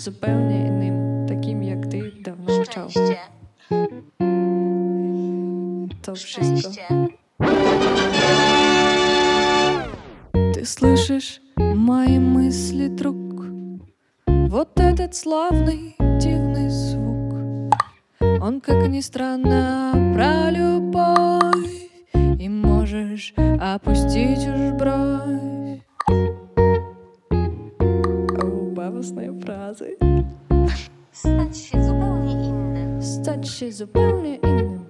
zupełnie innym, takim jak ty dawno chciał. To wszystko. Ты слышишь мои мысли, друг? Вот этот славный, дивный звук. Он, как ни странно, про любовь. И можешь опустить уж бровь. О, бавосные фразы. Stać się zupełnie innym. Стать się zupełnie innym.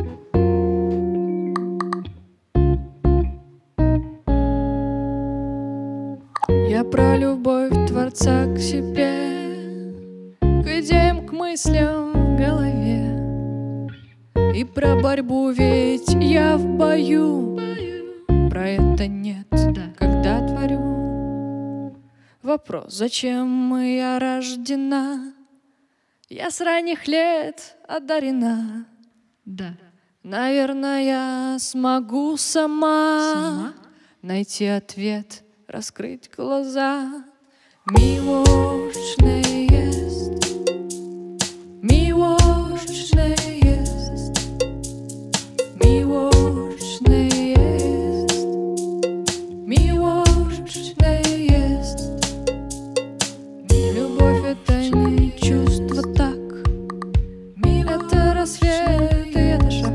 Я про любовь Творца к себе, к идеям, к мыслям в голове. И про борьбу, ведь я в бою. Про это нет, когда творю. Вопрос, зачем я рождена? Я с ранних лет одарена. Да. Наверное, я смогу сама найти ответ, раскрыть глаза. Miłoczny jest, miłoczny jest, miłoczny jest, miłoczny jest. Любовь — это не чувство так, это рассвет и это шаг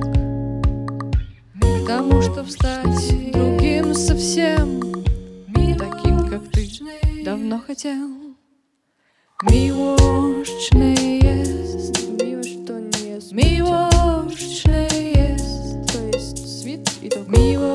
к тому, чтоб стать другим совсем, таким, как ты давно хотел. Miłoczny jest, miłość to nie jest, miłoczny jest, to jest світ i to miłość.